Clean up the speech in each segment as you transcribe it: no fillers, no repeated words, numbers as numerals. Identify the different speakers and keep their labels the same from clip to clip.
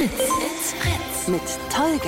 Speaker 1: Fritz. Mit Tolga.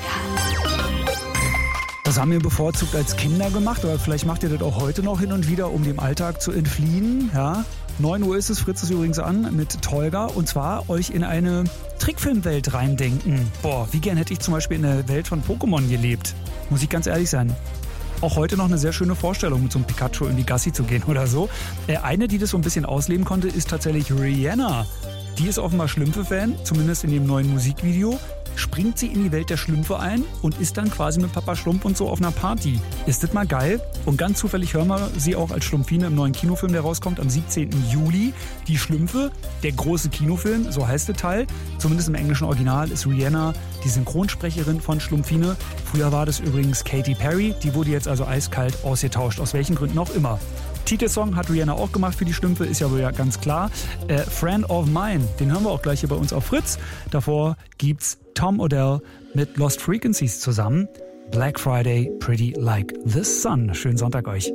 Speaker 2: Das haben wir bevorzugt als Kinder gemacht, aber vielleicht macht ihr das auch heute noch hin und wieder, um dem Alltag zu entfliehen. Ja? 9 Uhr ist es, Fritz ist übrigens an mit Tolga, und zwar euch in eine Trickfilmwelt reindenken. Boah, wie gern hätte ich zum Beispiel in der Welt von Pokémon gelebt, muss ich ganz ehrlich sein. Auch heute noch eine sehr schöne Vorstellung, mit so einem Pikachu in die Gassi zu gehen oder so. Eine, die das so ein bisschen ausleben konnte, ist tatsächlich Rihanna. Die ist offenbar Schlümpfe-Fan, zumindest in dem neuen Musikvideo. Springt sie in die Welt der Schlümpfe ein und ist dann quasi mit Papa Schlumpf und so auf einer Party. Ist das mal geil? Und ganz zufällig hören wir sie auch als Schlumpfine im neuen Kinofilm, der rauskommt am 17. Juli. Die Schlümpfe, der große Kinofilm, so heißt der Teil. Zumindest im englischen Original ist Rihanna die Synchronsprecherin von Schlumpfine. Früher war das übrigens Katy Perry, die wurde jetzt also eiskalt ausgetauscht, aus welchen Gründen auch immer. Titelsong hat Rihanna auch gemacht für die Schlümpfe, ist ja wohl ja ganz klar. Friend of Mine, den hören wir auch gleich hier bei uns auf Fritz. Davor gibt's Tom Odell mit Lost Frequencies zusammen. Black Friday, Pretty Like the Sun. Schönen Sonntag euch.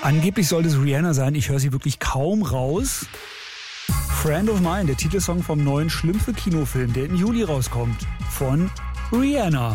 Speaker 2: Angeblich soll es Rihanna sein. Ich höre sie wirklich kaum raus. Friend of Mine, der Titelsong vom neuen Schlümpfe-Kinofilm, der im Juli rauskommt. Von Rihanna.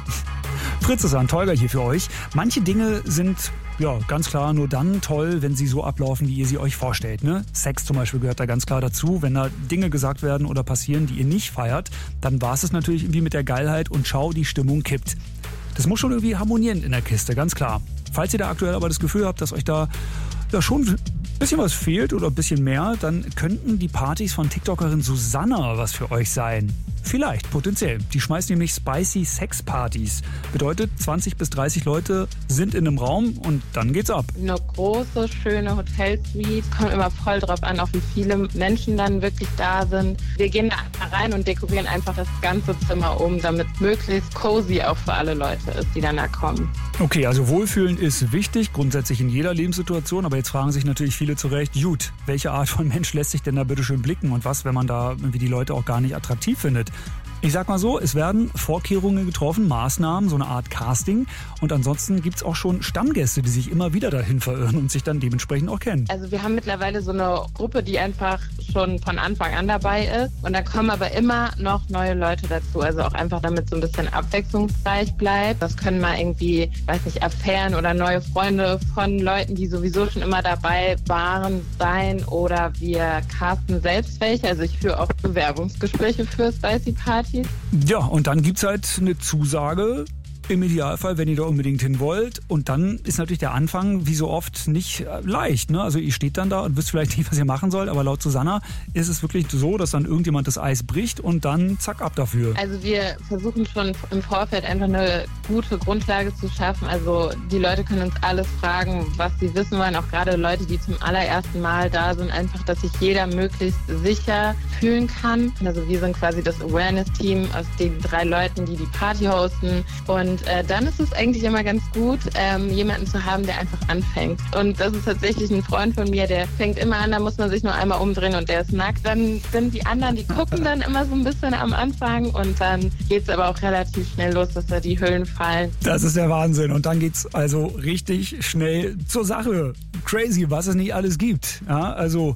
Speaker 2: Fritz ist an, Tolga hier für euch. Manche Dinge sind ganz klar nur dann toll, wenn sie so ablaufen, wie ihr sie euch vorstellt. Ne? Sex zum Beispiel gehört da ganz klar dazu. Wenn da Dinge gesagt werden oder passieren, die ihr nicht feiert, dann war es natürlich irgendwie mit der Geilheit und schau, die Stimmung kippt. Das muss schon irgendwie harmonieren in der Kiste, ganz klar. Falls ihr da aktuell aber das Gefühl habt, dass euch da schon ein bisschen was fehlt oder ein bisschen mehr, dann könnten die Partys von TikTokerin Susanna was für euch sein. Vielleicht, potenziell. Die schmeißt nämlich Spicy Sex Partys. Bedeutet, 20 bis 30 Leute sind in einem Raum und dann geht's ab.
Speaker 1: Eine große, schöne Hotelsuite. Kommt immer voll drauf an, auch wie viele Menschen dann wirklich da sind. Wir gehen da rein und dekorieren einfach das ganze Zimmer um, damit es möglichst cozy auch für alle Leute ist, die dann da kommen.
Speaker 2: Okay, also Wohlfühlen ist wichtig, grundsätzlich in jeder Lebenssituation. Aber jetzt fragen sich natürlich viele zu Recht, gut, welche Art von Mensch lässt sich denn da bitte schön blicken? Und was, wenn man da irgendwie die Leute auch gar nicht attraktiv findet? Ich sag mal so, es werden Vorkehrungen getroffen, Maßnahmen, so eine Art Casting. Und ansonsten gibt's auch schon Stammgäste, die sich immer wieder dahin verirren und sich dann dementsprechend auch kennen.
Speaker 1: Also wir haben mittlerweile so eine Gruppe, die einfach schon von Anfang an dabei ist. Und da kommen aber immer noch neue Leute dazu. Also auch einfach, damit so ein bisschen abwechslungsreich bleibt. Das können mal irgendwie, Affären oder neue Freunde von Leuten, die sowieso schon immer dabei waren, sein. Oder wir casten selbst welche. Also ich führe auch Bewerbungsgespräche für Spicy Party.
Speaker 2: Ja, und dann gibt's halt eine Zusage, im Idealfall, wenn ihr da unbedingt hin wollt. Und dann ist natürlich der Anfang, wie so oft, nicht leicht. Ne? Also ihr steht dann da und wisst vielleicht nicht, was ihr machen sollt. Aber laut Susanna ist es wirklich so, dass dann irgendjemand das Eis bricht und dann zack, ab dafür.
Speaker 1: Also wir versuchen schon im Vorfeld einfach eine gute Grundlage zu schaffen. Also die Leute können uns alles fragen, was sie wissen wollen. Auch gerade Leute, die zum allerersten Mal da sind. Einfach, dass sich jeder möglichst sicher fühlen kann. Also wir sind quasi das Awareness-Team aus den 3 Leuten, die die Party hosten. Und dann ist es eigentlich immer ganz gut, jemanden zu haben, der einfach anfängt. Und das ist tatsächlich ein Freund von mir, der fängt immer an, da muss man sich nur einmal umdrehen und der ist nackt. Dann sind die anderen, die gucken dann immer so ein bisschen am Anfang und dann geht es aber auch relativ schnell los, dass da die Hüllen fallen.
Speaker 2: Das ist der Wahnsinn. Und dann geht's also richtig schnell zur Sache. Crazy, was es nicht alles gibt. Ja, also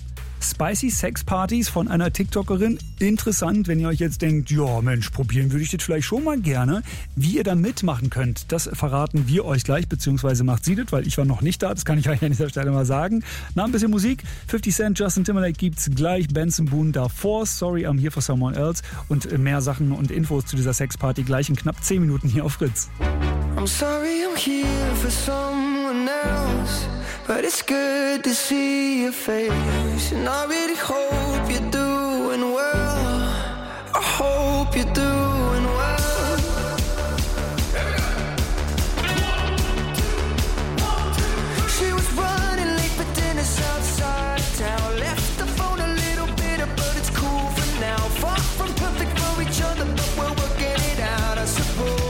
Speaker 2: Spicy Sex Partys von einer TikTokerin. Interessant, wenn ihr euch jetzt denkt, ja Mensch, probieren würde ich das vielleicht schon mal gerne. Wie ihr da mitmachen könnt, das verraten wir euch gleich, beziehungsweise macht sie das, weil ich war noch nicht da, das kann ich euch an dieser Stelle mal sagen. Na, ein bisschen Musik. 50 Cent, Justin Timberlake gibt's gleich, Benson Boone davor, Sorry, I'm Here for Someone Else und mehr Sachen und Infos zu dieser Sexparty gleich in knapp 10 Minuten hier auf Fritz.
Speaker 3: I'm sorry I'm here for someone else, but it's good to see your face. And I really hope you're doing well. I hope you're doing well. She was running late for dinner outside town. Left the phone a little bitter, but it's cool for now. Far from perfect for each other, but we're working it out, I suppose.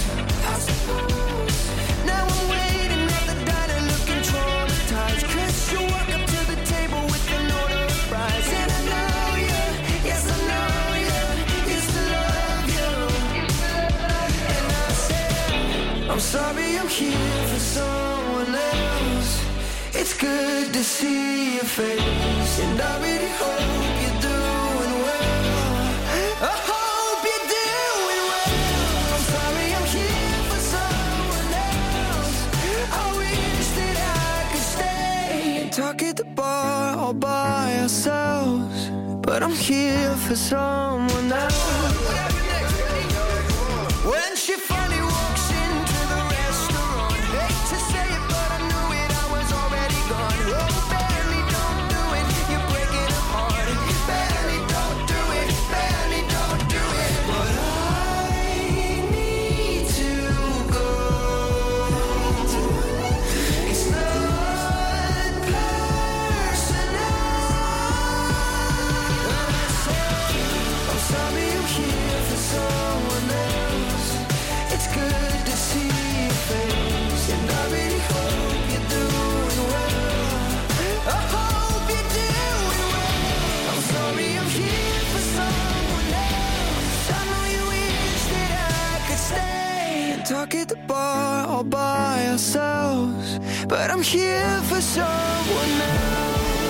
Speaker 3: Now I'm waiting at the diner looking traumatized, 'cause you walk up to the table with an order of fries. And I know you, yes I know you, used to love you. And I said, I'm sorry I'm here for someone else. It's good to see your face, and I really hope you're doing well. I hope you're doing well. I'm sorry I'm here for someone else. I wish that I could stay and talk at the bar all by ourselves, but I'm here for someone else. When she finally walks into the restaurant, hate to say it, but I knew it, I was already gone. Oh, barely don't do it, you're breaking her heart. Barely don't do it, barely don't do it. But I need to go. It's not personal. I'm sorry I'm here for someone else. It's good to see your face, and I really hope you're doing well. I hope you're doing well. I'm sorry I'm here for someone else. I know you wish that I could stay and talk at the bar all by ourselves, but I'm here for someone else.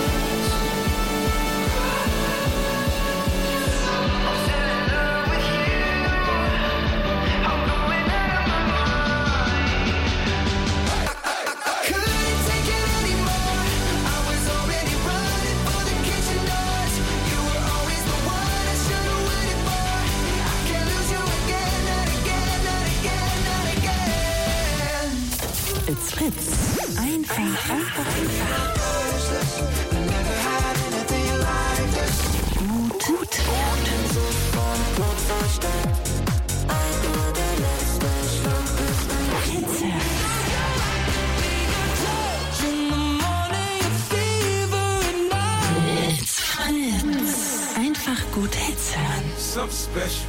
Speaker 4: It's Fritz. Einfach. Gut. It's Fritz. Einfach gut Hits hören.
Speaker 5: Something special.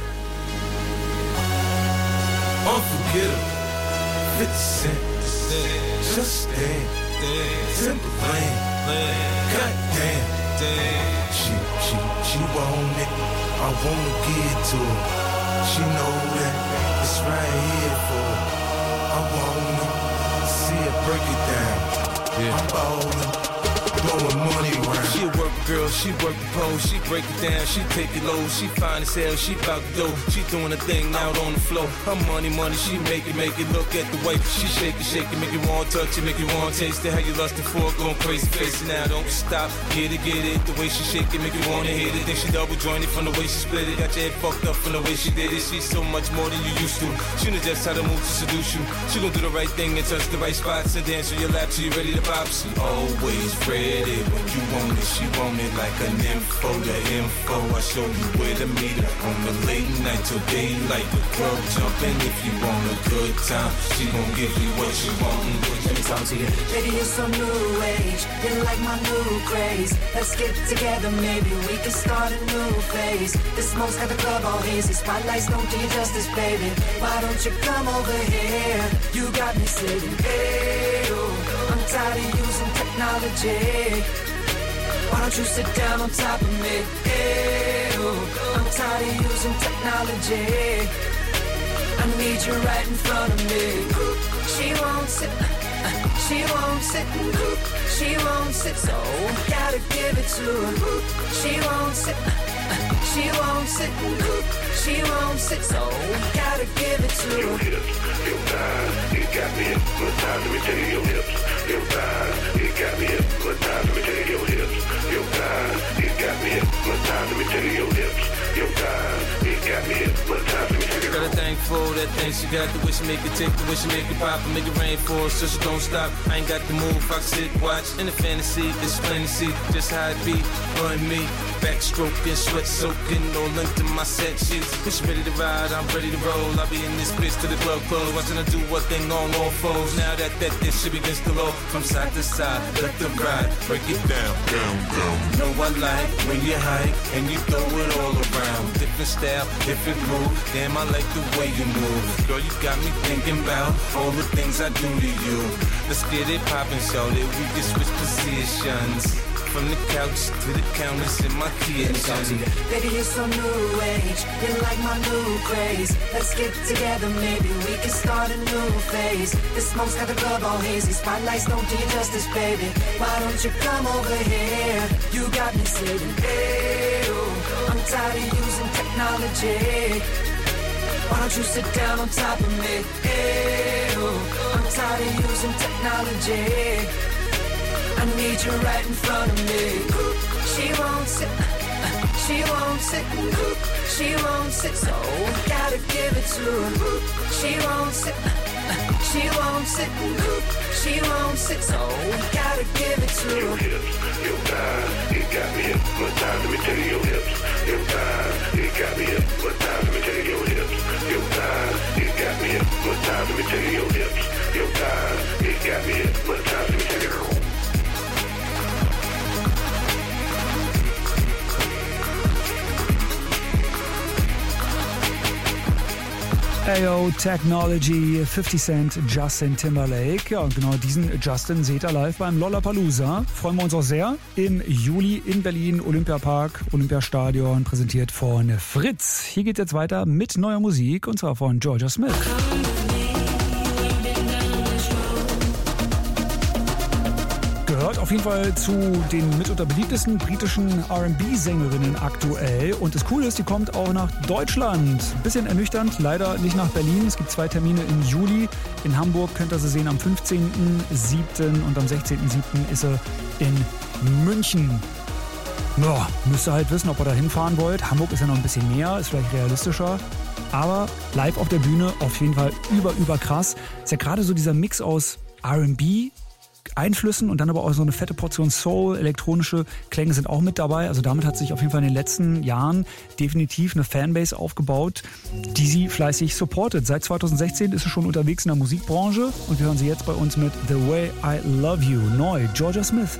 Speaker 5: Unforgettable. 50 Cent. Just stand. Timberland. Goddamn. She want it. I wanna give it to her. She know that it's right here for her. I want it. See her break it down. I'm ballin'. Blowing money around. She a work girl, she work the pole, she break it down, she take it low, she fine as hell, she bout to go, she doing a thing out on the floor. Her money, she make it, look at the way she shake it, make you want to touch it, make you want to taste it. How you lustin' for it, going crazy, face it now, don't stop, get it, the way she shake it, make you wanna hit it. Then she double jointed from the way she split it, got your head fucked up from the way she did it. She's so much more than you used to. She knows just how to move to seduce you. She gon' do the right thing and touch the right spots and dance on your lap till you ready to pop. She always ready when you want it. She want it like an info, the info. I show you where to meet her on the late night till daylight. The club jumping if you want a good time. She gon' give you what you want. Let me talk to you.
Speaker 6: Baby, you're so new age. You like my new craze. Let's get together, maybe we can start a new phase. The smoke's got the club all hazy. Spotlights don't do you justice, baby. Why don't you come over here? You got me sitting, hey, oh. I'm tired of using technology. Why don't you sit down on top of me? Hey, oh. I'm tired of using technology. I need you right in front of me. She won't sit, she won't sit, she won't sit, so gotta give it to her. She won't sit, she won't sit, she won't sit, so gotta give it to her.
Speaker 7: Your hips, your thighs, it got me hypnotized. Let me tell you your hips, your thighs, it got me hypnotized. Let me tell you your hips, your thighs, it got me hypnotized. Let me tell you your hips, your thighs, it got me hypnotized. Let me tell you.
Speaker 5: Got a thing for that thing she got, the way she make it tick, the way she make it pop, and make it rain for her, so she don't stop. I ain't got the move, I can sit, watch, in the fantasy, it's plain to see just how it be, her and me, backstroking, sweat soaking, no length in my set sheets. When she ready to ride, I'm ready to roll. I'll be in this bitch till the club close, watching her do what thing on all fours. Now that this shit begins to low, from side to side, let the ride, break it down, down, down. Know I like when you hike and you throw it all around. Different style, different move. Damn, I like the way you move. Girl, you got me thinking about all the things I do to you. Let's get it poppin', show that we can switch positions. From the couch to the counters in my kitchen.
Speaker 6: Baby, you're so new age. You like my new craze. Let's get together, maybe we can start a new phase. The smoke's got the club all hazy. Spotlights don't do you justice, baby. Why don't you come over here? You got me sitting, hey, oh. I'm tired of using technology. Why don't you sit down on top of me? Hey, oh. I'm tired of using technology. I need you right in front of me. She won't sit, she won't sit, she won't sit, so gotta give it to her. She won't sit, she won't sit, she won't sit, so gotta give it to her.
Speaker 7: Your hips, your thighs, it got me hypnotized. Let me tell you your hips, your thighs, it got me hypnotized. Let me tell you your hips, your thighs, it got me hypnotized. Let me tell you your hips, your thighs, it got me hypnotized. Let me tell you.
Speaker 2: Ayo Technology, 50 Cent, Justin Timberlake. Ja, und genau diesen Justin seht ihr live beim Lollapalooza. Freuen wir uns auch sehr. Im Juli in Berlin, Olympiapark, Olympiastadion, präsentiert von Fritz. Hier geht jetzt weiter mit neuer Musik, und zwar von Georgia Smith. auf jeden Fall zu den mitunter beliebtesten britischen R&B-Sängerinnen aktuell. Und das Coole ist, die kommt auch nach Deutschland. Bisschen ernüchternd, leider nicht nach Berlin. Es gibt 2 Termine im Juli. In Hamburg könnt ihr sie sehen am 15.07. und am 16.07. ist sie in München. Ja, müsst ihr halt wissen, ob ihr da hinfahren wollt. Hamburg ist ja noch ein bisschen näher, ist vielleicht realistischer. Aber live auf der Bühne auf jeden Fall über krass. Ist ja gerade so dieser Mix aus R&B, Einflüssen und dann aber auch so eine fette Portion Soul, elektronische Klänge sind auch mit dabei. Also damit hat sich auf jeden Fall in den letzten Jahren definitiv eine Fanbase aufgebaut, die sie fleißig supportet. Seit 2016 ist sie schon unterwegs in der Musikbranche und wir hören sie jetzt bei uns mit The Way I Love You, neu, Georgia Smith.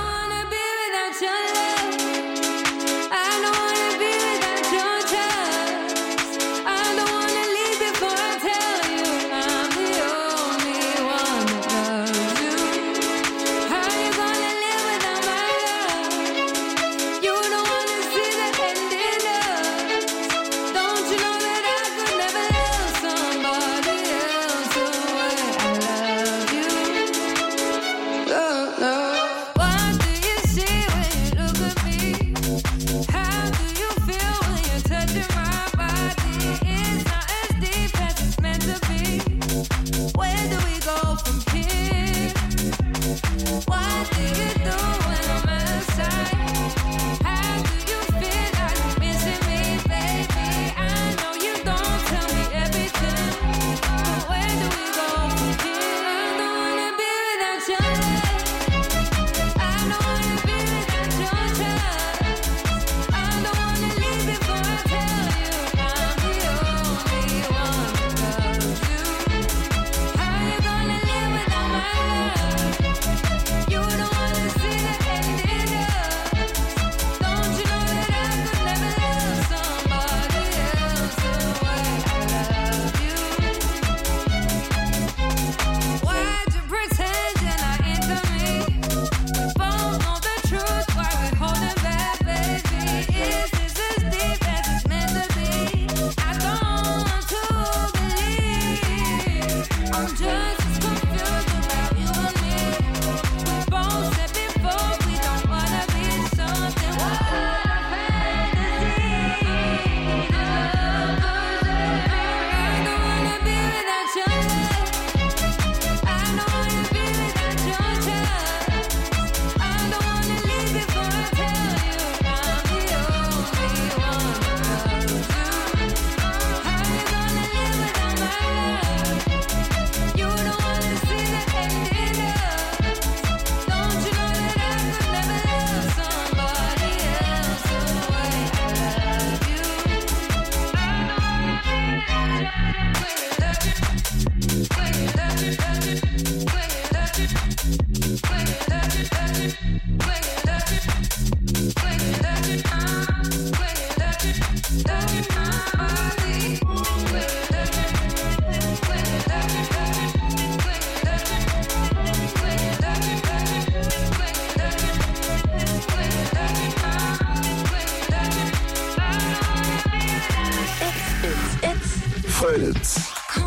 Speaker 8: Fritz.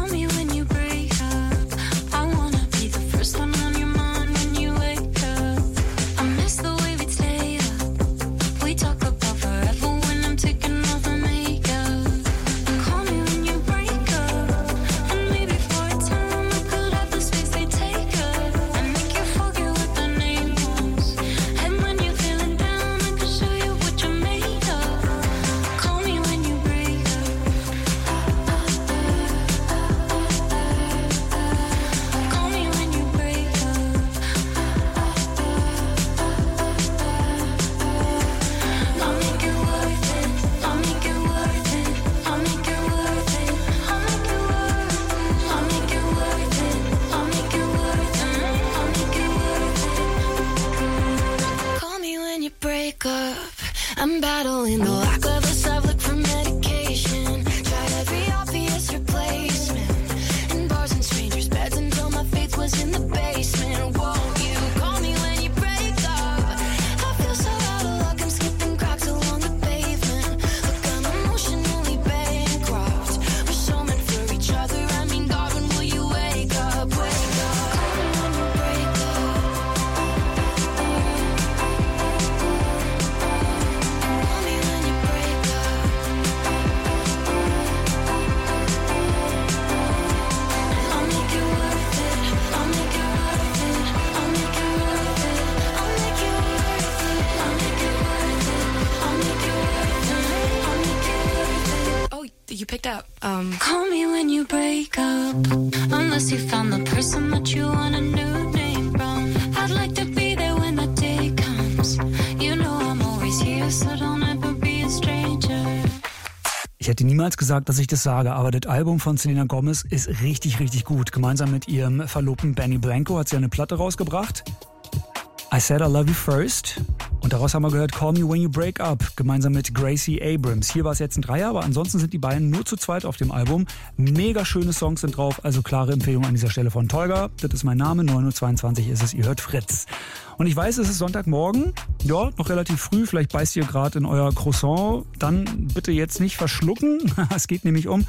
Speaker 9: I'm battling the lack of a self look for medication. Tried every obvious replacement in bars and strangers' beds until my faith was in the basement. Won't you call me when you break up? I feel so out of luck, I'm skipping cracks along the pavement. Look, I'm emotionally bankrupt. We're so meant for each other. I mean, God, when will you wake up? Wake up. Call me when you break up.
Speaker 4: picked up. Call me when you break up, unless you found the person that you want a new name from. I'd like to be there when the day comes. You know I'm always here, so don't ever be a stranger.
Speaker 2: Ich hätte niemals gesagt, dass ich das sage, aber das Album von Selena Gomez ist richtig, richtig gut. Gemeinsam mit ihrem Verlobten Benny Blanco hat sie eine Platte rausgebracht. I Said I Love You First. Und daraus haben wir gehört Call Me When You Break Up, gemeinsam mit Gracie Abrams. Hier war es jetzt ein Dreier, aber ansonsten sind die beiden nur zu zweit auf dem Album. Mega schöne Songs sind drauf, also klare Empfehlung an dieser Stelle von Tolga. Das ist mein Name, 9:22 Uhr ist es, ihr hört Fritz. Und ich weiß, es ist Sonntagmorgen, ja, noch relativ früh, vielleicht beißt ihr gerade in euer Croissant. Dann bitte jetzt nicht verschlucken, es geht nämlich um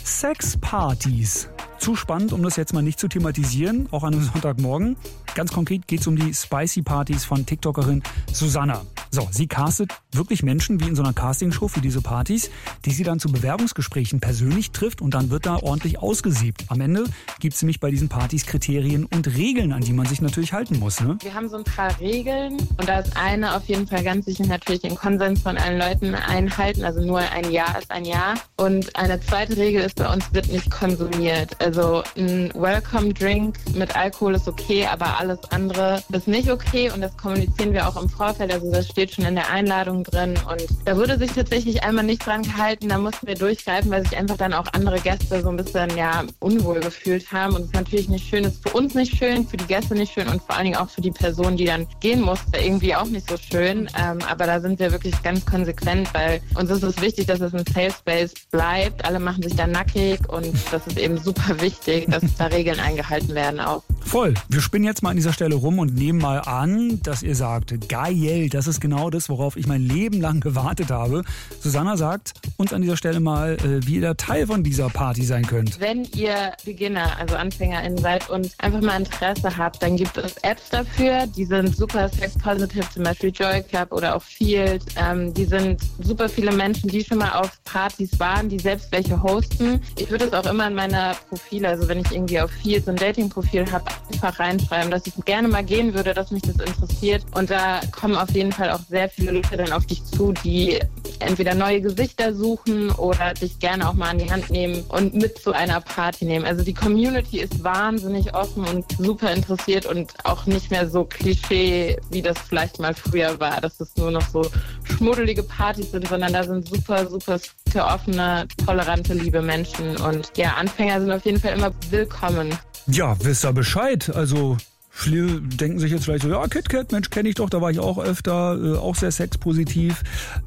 Speaker 2: Sexpartys. Zu spannend, um das jetzt mal nicht zu thematisieren, auch an einem Sonntagmorgen. Ganz konkret geht es um die Spicy-Partys von TikTokerin Susanna. So, sie castet wirklich Menschen wie in so einer Castingshow für diese Partys, die sie dann zu Bewerbungsgesprächen persönlich trifft und dann wird da ordentlich ausgesiebt. Am Ende gibt es nämlich bei diesen Partys Kriterien und Regeln, an die man sich natürlich halten muss. Ne?
Speaker 1: Wir haben so ein paar Regeln und da ist eine auf jeden Fall ganz sicher natürlich den Konsens von allen Leuten einhalten. Also nur ein Ja ist ein Ja. Und eine zweite Regel ist, bei uns wird nicht konsumiert. Also ein Welcome-Drink mit Alkohol ist okay, aber alles andere ist nicht okay und das kommunizieren wir auch im Vorfeld. Also das steht schon in der Einladung drin und da wurde sich tatsächlich einmal nicht dran gehalten. Da mussten wir durchgreifen, weil sich einfach dann auch andere Gäste so ein bisschen unwohl gefühlt haben und es ist natürlich nicht schön, ist für uns nicht schön, für die Gäste nicht schön und vor allen Dingen auch für die Person, die dann gehen musste, irgendwie auch nicht so schön. Aber da sind wir wirklich ganz konsequent, weil uns ist es wichtig, dass es ein Safe Space bleibt. Alle machen sich da nackig und das ist eben super wichtig, dass da Regeln eingehalten werden auch.
Speaker 2: Voll. Wir spinnen jetzt mal an dieser Stelle rum und nehmen mal an, dass ihr sagt, geil, das ist genau das, worauf ich mein Leben lang gewartet habe. Susanna sagt uns an dieser Stelle mal, wie ihr da Teil von dieser Party sein könnt.
Speaker 1: Wenn ihr Beginner, also AnfängerInnen seid und einfach mal Interesse habt, dann gibt es Apps dafür, die sind super sex-positive, zum Beispiel Joy Club oder auch Field. Die sind super viele Menschen, die schon mal auf Partys waren, die selbst welche hosten. Ich würde es auch immer in meiner Profile, also wenn ich irgendwie auf Field so ein Dating-Profil habe, einfach reinschreiben, dass ich gerne mal gehen würde, dass mich das interessiert. Und da kommen auf jeden Fall auch sehr viele Leute dann auf dich zu, die entweder neue Gesichter suchen oder dich gerne auch mal an die Hand nehmen und mit zu einer Party nehmen. Also die Community ist wahnsinnig offen und super interessiert und auch nicht mehr so Klischee, wie das vielleicht mal früher war, dass es nur noch so schmuddelige Partys sind, sondern da sind super, super offene, tolerante, liebe Menschen. Und ja, Anfänger sind auf jeden Fall immer willkommen.
Speaker 2: Ja, wisst ihr Bescheid. Also viele denken sich jetzt vielleicht so, ja, KitKat, Mensch, kenne ich doch, da war ich auch öfter, auch sehr sexpositiv.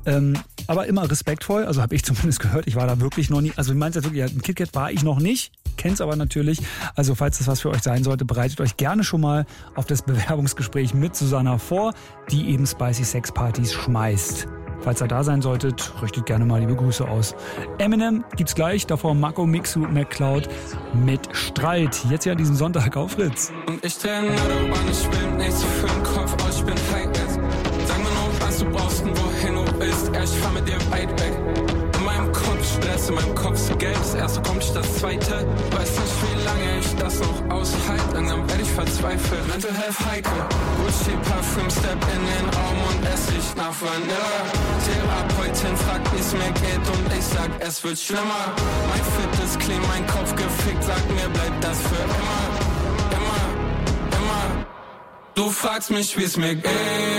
Speaker 2: Aber immer respektvoll, also habe ich zumindest gehört, ich war da wirklich noch nie, also ich meine jetzt wirklich, ja, ein KitKat war ich noch nicht, kenn's aber natürlich. Also falls das was für euch sein sollte, bereitet euch gerne schon mal auf das Bewerbungsgespräch mit Susanna vor, die eben Spicy Sex Partys schmeißt. Falls ihr da sein solltet, richtet gerne mal liebe Grüße aus. Eminem gibt's gleich, davor Mako Mixu McCloud mit Streit. Jetzt ja diesen Sonntag auf Fritz.
Speaker 10: Und ich dreh an, ich bin nichts für den Kopf, aber ich bin high jetzt. Sag mir nur, was du brauchst und wohin du willst. Ja, ich fahr mit dir weit weg. In meinem Kopf Stress, in meinem Kopf ist Geld. Das erste kommt das zweite. Weiß nicht, wie lange ich das noch aushalte. Langsam werde ich verzweifelt. Mental Health heikel. Gucci Parfüm, step in den Raum und ess ich nach Vanilla. Therapeutin fragt, wie's mir geht und ich sag, es wird schlimmer. Mein Fit ist clean, mein Kopf gefickt, sag mir, bleibt das für immer. Immer, immer. Du fragst mich, wie's mir geht.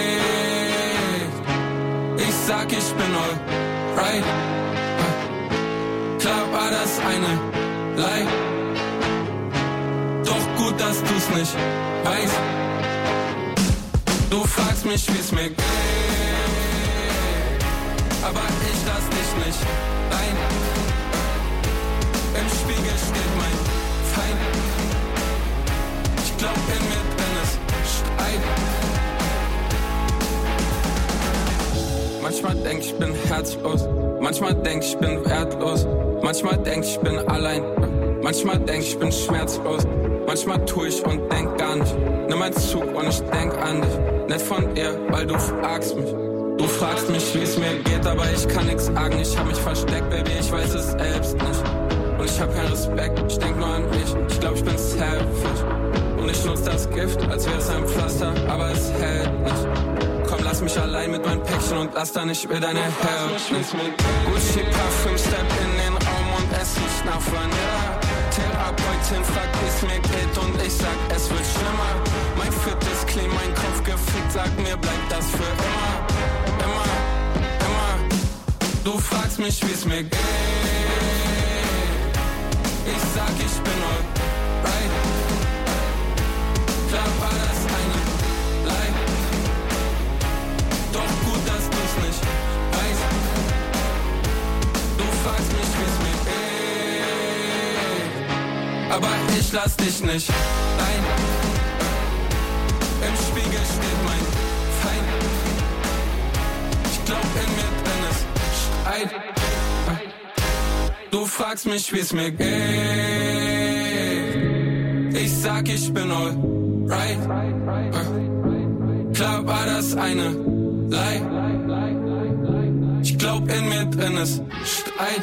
Speaker 10: Ich sag, ich bin alright. Klar war das eine Lie. Doch gut, dass du's nicht weißt. Du fragst mich, wie's mir geht. Aber ich lass dich nicht rein. Im Spiegel steht mein Feind. Ich glaub, in mir drin ist Streit. Manchmal denk ich bin herzlos. Manchmal denk ich bin wertlos. Manchmal denk ich bin allein. Manchmal denk ich bin schmerzlos. Manchmal tu ich und denk gar nicht. Nimm einen Zug und ich denk an dich. Nicht von dir, weil du fragst mich. Du fragst mich, wie es mir geht, aber ich kann nix sagen. Ich hab mich versteckt, Baby, ich weiß es selbst nicht. Und ich hab keinen Respekt, ich denk nur an mich. Ich glaub, ich bin selfish. Und ich nutz das Gift, als wäre es ein Pflaster, aber es hält nicht. Komm, lass mich allein mit meinem Päckchen und lass da nicht, will deine Hilfe nicht. Gucci Parfüm, step in den Raum und es riecht nach Vanilla. Therapeutin fragt, wie's mir geht und ich sag, es wird schlimmer. Mein viertes clean, mein Kopf gefickt, sag mir, bleibt das für immer. Immer, immer. Du fragst mich, wie's mir geht. Ich sag, ich bin alright. Klar war das eine Lie. Doch gut, dass du's nicht weißt. Du fragst mich, wie's mir geht. Aber ich lass dich nicht rein. Im Spiegel steht mein Feind. Ich glaub, in mir drin ist Streit. Du fragst mich, wie's mir geht. Ich sag, ich bin alright. Klar war das eine Lie. Ich glaub, in mir drin ist Streit.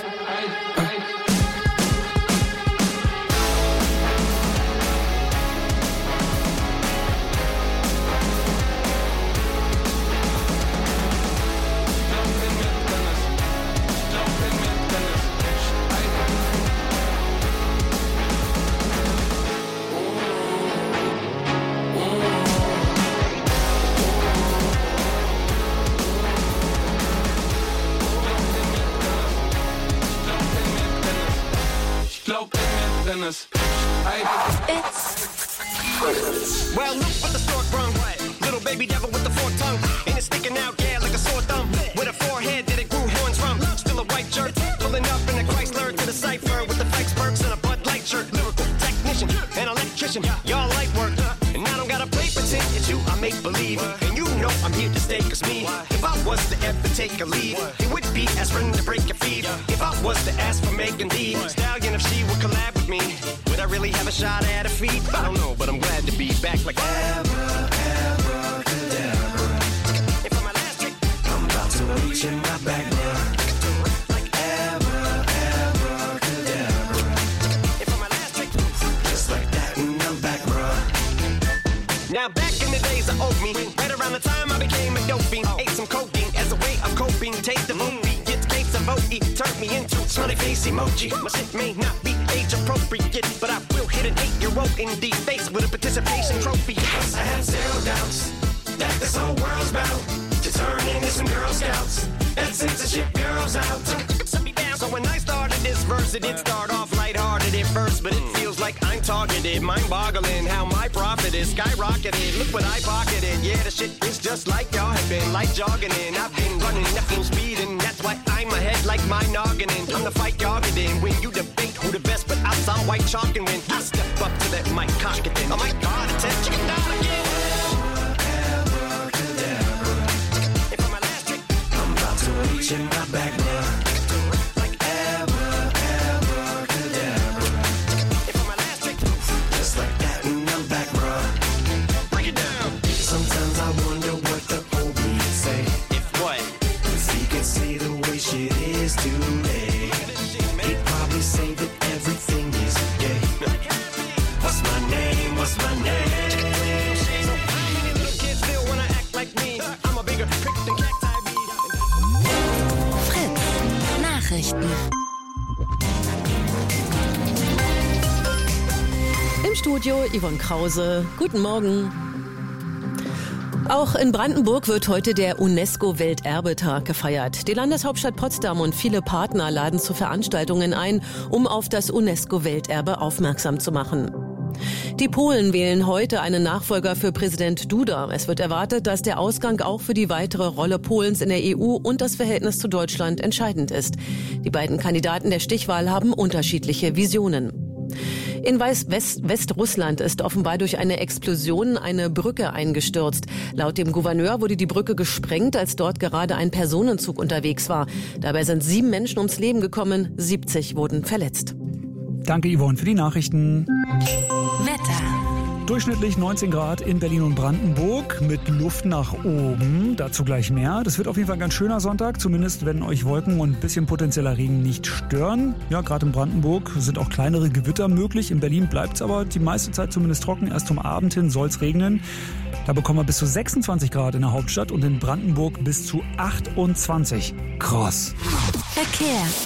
Speaker 11: Well, look what the stork brung. Little baby devil with the forked tongue. And it's sticking out, yeah, like a sore thumb. With a forehead that it grew horns from. Still a white jerk, pulling up in a Chrysler to the cypher with the Fikes perks and a Bud Light shirt. Lyrical technician, an electrician, y'all light work. And I don't gotta play pretend, it's you I make believe. And you know I'm here to stay, cause me, if I was to ever take a leave, it would be as friend to break your feet. If I was to ask for Megan Thee Stallion, if she would collab with me, would I really have a shot at her feet? I don't know, but I'm glad to be back like abracadabra. If I'm my last trick, I'm about to reach in my back, like abracadabra. If I'm my last trick, just like that, and I'm back, bruh. Now back in the days I owed me, right around the time I became a dopey, ate some cocaine as a way of coping, take the movie, get cakes of OE, turned me into smiley face emoji. My shit may not be age appropriate, but I will hit an 8-year-old in the face with a participation trophy. Yes, I have zero doubts that this whole world's bound to turn into some Girl Scouts and censorship bureaus out. So when I started this verse, it did start off lighthearted at first, but it feels like I'm targeted, mind-boggling how my profit is skyrocketed. Look what I pocketed, yeah, the shit is just like y'all have been, like jogging in. I've been running, nothing speeding, that's why I'm ahead like my noggin. I'm the fight y'all get in when you debate who the best, but I'm some white chalk, and when I step up to that mic, cock it then. Oh my God, attention, not again. If I'm my last trick, I'm about to reach in my back, bruh.
Speaker 12: Im Studio Yvonne Krause. Guten Morgen. Auch in Brandenburg wird heute der UNESCO-Welterbetag gefeiert. Die Landeshauptstadt Potsdam und viele Partner laden zu Veranstaltungen ein, um auf das UNESCO-Welterbe aufmerksam zu machen. Die Polen wählen heute einen Nachfolger für Präsident Duda. Es wird erwartet, dass der Ausgang auch für die weitere Rolle Polens in der EU und das Verhältnis zu Deutschland entscheidend ist. Die beiden Kandidaten der Stichwahl haben unterschiedliche Visionen. In Westrussland ist offenbar durch eine Explosion eine Brücke eingestürzt. Laut dem Gouverneur wurde die Brücke gesprengt, als dort gerade ein Personenzug unterwegs war. Dabei sind 7 Menschen ums Leben gekommen, 70 wurden verletzt.
Speaker 2: Danke, Yvonne, für die Nachrichten.
Speaker 12: Wetter.
Speaker 2: Durchschnittlich 19 Grad in Berlin und Brandenburg mit Luft nach oben. Dazu gleich mehr. Das wird auf jeden Fall ein ganz schöner Sonntag, zumindest wenn euch Wolken und ein bisschen potenzieller Regen nicht stören. Ja, gerade in Brandenburg sind auch kleinere Gewitter möglich. In Berlin bleibt es aber die meiste Zeit zumindest trocken. Erst zum Abend hin soll es regnen. Da bekommen wir bis zu 26 Grad in der Hauptstadt und in Brandenburg bis zu 28. Krass.
Speaker 12: Verkehr.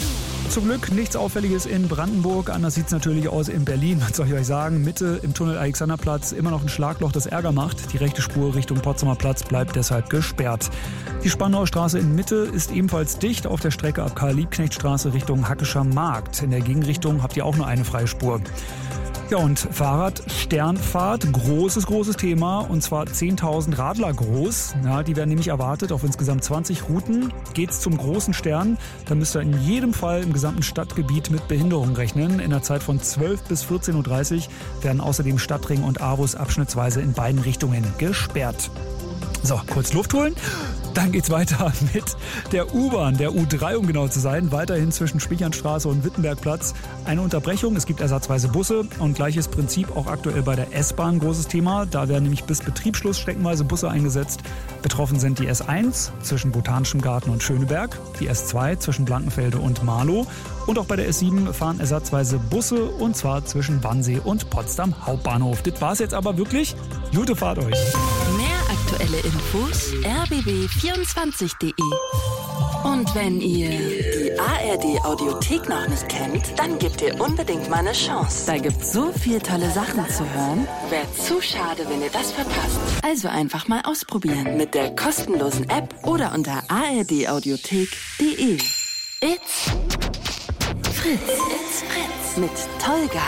Speaker 2: Zum Glück nichts Auffälliges in Brandenburg. Anders sieht es natürlich aus in Berlin. Was soll ich euch sagen? Mitte im Tunnel Alexanderplatz immer noch ein Schlagloch, das Ärger macht. Die rechte Spur Richtung Potsdamer Platz bleibt deshalb gesperrt. Die Spandauer Straße in Mitte ist ebenfalls dicht auf der Strecke ab Karl-Liebknecht-Straße Richtung Hackescher Markt. In der Gegenrichtung habt ihr auch nur eine freie Spur. Ja, und Fahrrad, Sternfahrt, großes Thema, und zwar 10.000 Radler groß. Ja, die werden nämlich erwartet. Auf insgesamt 20 Routen geht's zum großen Stern. Da müsst ihr in jedem Fall im gesamten Stadtgebiet mit Behinderung rechnen. In der Zeit von 12 bis 14.30 Uhr werden außerdem Stadtring und Avus abschnittsweise in beiden Richtungen gesperrt. So, kurz Luft holen. Dann geht's weiter mit der U-Bahn, der U3, um genau zu sein. Weiterhin zwischen Spichernstraße und Wittenbergplatz eine Unterbrechung. Es gibt ersatzweise Busse und gleiches Prinzip auch aktuell bei der S-Bahn. Großes Thema. Da werden nämlich bis Betriebsschluss streckenweise Busse eingesetzt. Betroffen sind die S1 zwischen Botanischem Garten und Schöneberg, die S2 zwischen Blankenfelde und Marlow. Und auch bei der S7 fahren ersatzweise Busse, und zwar zwischen Wannsee und Potsdam Hauptbahnhof. Das war's jetzt aber wirklich. Gute Fahrt euch.
Speaker 13: Mehr aktuelle Infos rbb24.de. Und wenn ihr die ARD Audiothek noch nicht kennt, dann gebt ihr unbedingt mal eine Chance. Da gibt's so viel tolle Sachen zu hören. Wäre zu schade, wenn ihr das verpasst. Also einfach mal ausprobieren mit der kostenlosen App oder unter ardaudiothek.de. It's Fritz. It's Fritz mit Tolga.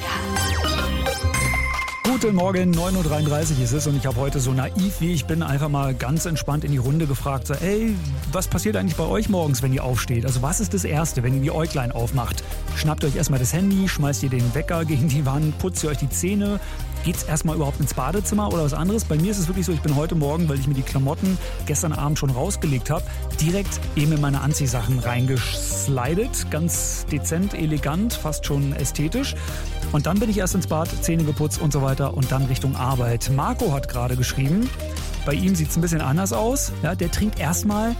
Speaker 2: Guten Morgen, 9.33 Uhr ist es, und ich habe heute so naiv wie ich bin einfach mal ganz entspannt in die Runde gefragt, so, ey, was passiert eigentlich bei euch morgens, wenn ihr aufsteht? Also was ist das Erste, wenn ihr die Äuglein aufmacht? Schnappt euch erstmal das Handy, schmeißt ihr den Wecker gegen die Wand, putzt ihr euch die Zähne, geht's erstmal überhaupt ins Badezimmer oder was anderes? Bei mir ist es wirklich so, ich bin heute Morgen, weil ich mir die Klamotten gestern Abend schon rausgelegt habe, direkt eben in meine Anziehsachen reingeslidet, ganz dezent, elegant, fast schon ästhetisch. Und dann bin ich erst ins Bad, Zähne geputzt und so weiter und dann Richtung Arbeit. Marco hat gerade geschrieben, bei ihm sieht es ein bisschen anders aus. Ja, der trinkt erstmal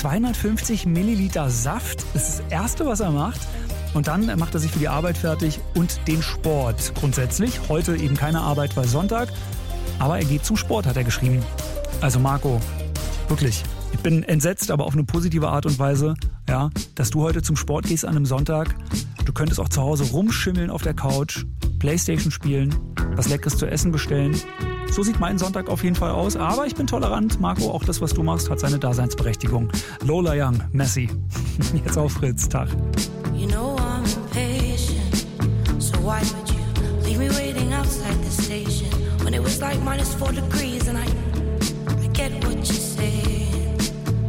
Speaker 2: 250 Milliliter Saft. Das ist das Erste, was er macht. Und dann macht er sich für die Arbeit fertig und den Sport. Grundsätzlich, heute eben keine Arbeit, weil Sonntag. Aber er geht zum Sport, hat er geschrieben. Also Marco, wirklich, ich bin entsetzt, aber auf eine positive Art und Weise, ja, dass du heute zum Sport gehst an einem Sonntag. Du könntest auch zu Hause rumschimmeln auf der Couch, Playstation spielen, was Leckeres zu essen bestellen. So sieht mein Sonntag auf jeden Fall aus. Aber ich bin tolerant, Marco. Auch das, was du machst, hat seine Daseinsberechtigung. Lola Young, Messi. Jetzt auf Fritz. Tag.
Speaker 14: You know I'm impatient, so why would you leave me waiting outside the station when it was like -4 degrees and I get what you're saying.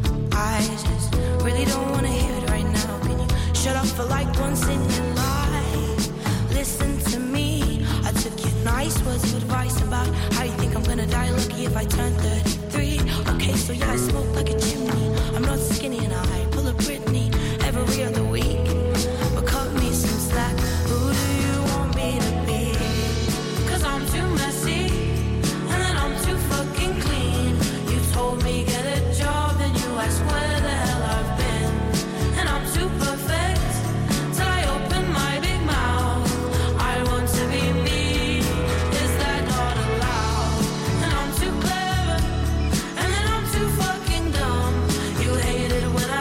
Speaker 14: I just really don't want to hear it right now. Can you shut up for like once in your life? Listen to me. I took your nice words of advice about how you think I'm gonna die lucky if I turn 33. Okay, so yeah, I smoke like a chimney. I'm not skinny and I pull a Britney every other week. But cut me some slack. Who do you want me to be? 'Cause I'm too messy and then I'm too fucking clean. You told me get a job and you asked where the hell I've been. And I'm too perfect till I open my big mouth. I want to be me. Is that not allowed? And I'm too clever and then I'm too fucking dumb. You hate it when I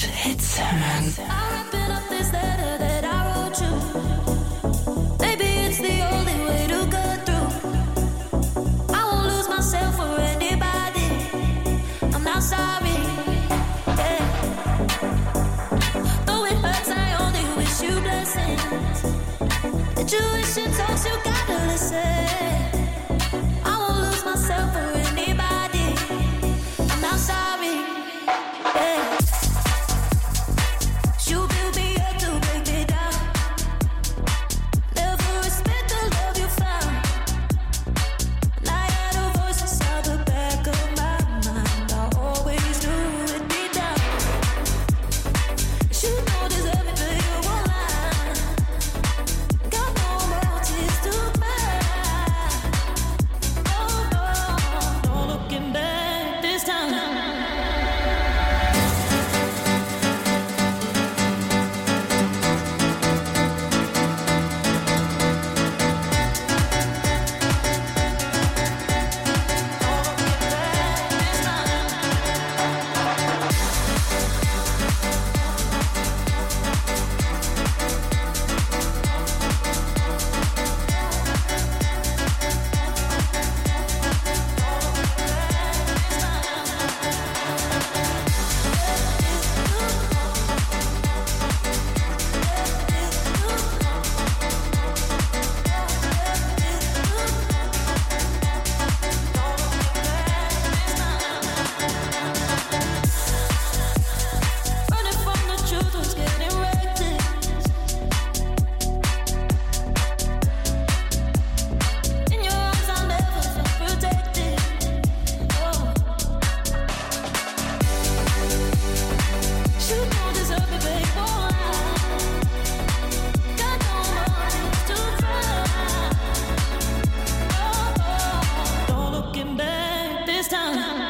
Speaker 13: Hits hören.
Speaker 14: Intuition talks, you gotta listen. I won't lose myself for anybody. I'm not sorry. Yeah. You build me up to break me down. Never respect the love you found. And I had a voice inside the back of my mind. I always knew it deep down. You know this everything you won't lie. Got no more tears to cry. Oh no, no looking back this time. Running from the truth was getting reckless. In your arms I never felt protected. Oh. You don't deserve me, babe, won't lie. Got no more tears to cry. Oh, no looking back this time.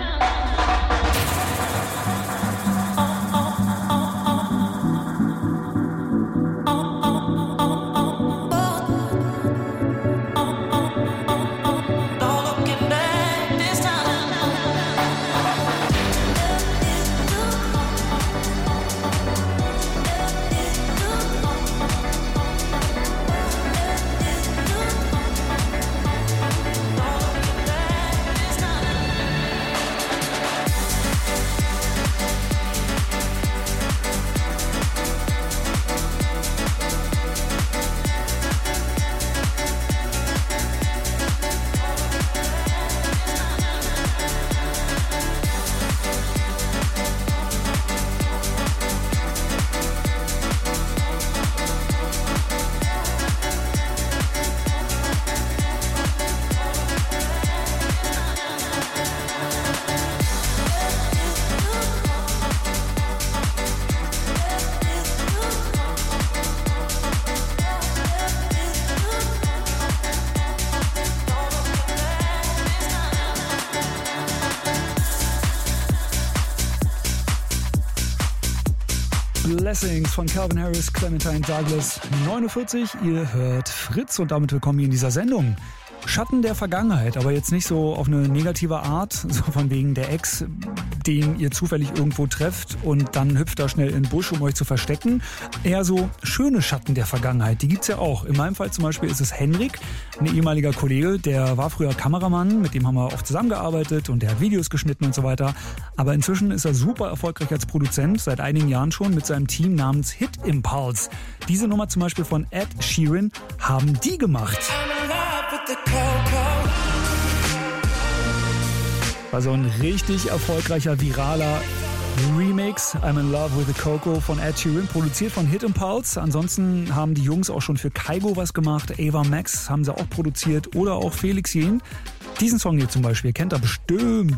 Speaker 2: Blessings von Calvin Harris, Clementine Douglas, 49. Ihr hört Fritz und damit willkommen hier in dieser Sendung. Schatten der Vergangenheit, aber jetzt nicht so auf eine negative Art, so von wegen der Ex, den ihr zufällig irgendwo trefft und dann hüpft da schnell in den Busch, um euch zu verstecken. Eher so schöne Schatten der Vergangenheit, die gibt's ja auch. In meinem Fall zum Beispiel ist es Henrik, ein ehemaliger Kollege, der war früher Kameramann, mit dem haben wir oft zusammengearbeitet und der hat Videos geschnitten und so weiter. Aber inzwischen ist er super erfolgreich als Produzent, seit einigen Jahren schon mit seinem Team namens Hit Impulse. Diese Nummer zum Beispiel von Ed Sheeran haben die gemacht. War so ein richtig erfolgreicher, viraler Remix, I'm in Love with the Coco von Ed Sheeran, produziert von Hit Impulse. Ansonsten haben die Jungs auch schon für Kygo was gemacht, Ava Max haben sie auch produziert oder auch Felix Jähn. Diesen Song hier zum Beispiel, kennt ihr bestimmt.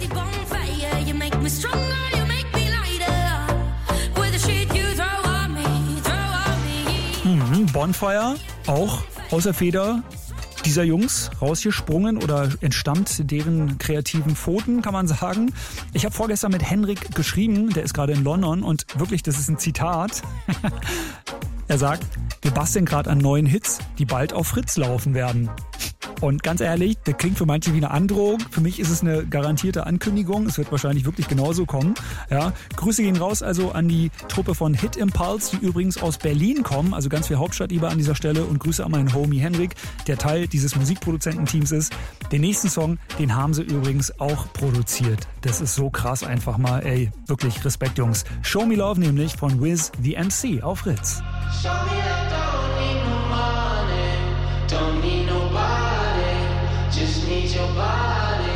Speaker 2: Bonfire, auch aus der Feder dieser Jungs rausgesprungen oder entstammt deren kreativen Pfoten, kann man sagen. Ich habe vorgestern mit Henrik geschrieben, der ist gerade in London und wirklich, das ist ein Zitat. Er sagt, wir basteln gerade an neuen Hits, die bald auf Fritz laufen werden. Und ganz ehrlich, das klingt für manche wie eine Androhung. Für mich ist es eine garantierte Ankündigung. Es wird wahrscheinlich wirklich genauso kommen. Ja, Grüße gehen raus also an die Truppe von Hit Impulse, die übrigens aus Berlin kommen. Also ganz viel Hauptstadtliebe an dieser Stelle. Und Grüße an meinen Homie Henrik, der Teil dieses Musikproduzententeams ist. Den nächsten Song, den haben sie übrigens auch produziert. Das ist so krass einfach mal. Ey, wirklich Respekt, Jungs. Show Me Love nämlich von Wiz the MC auf Ritz.
Speaker 3: Show me that don't need no money, don't need nobody, just need your body.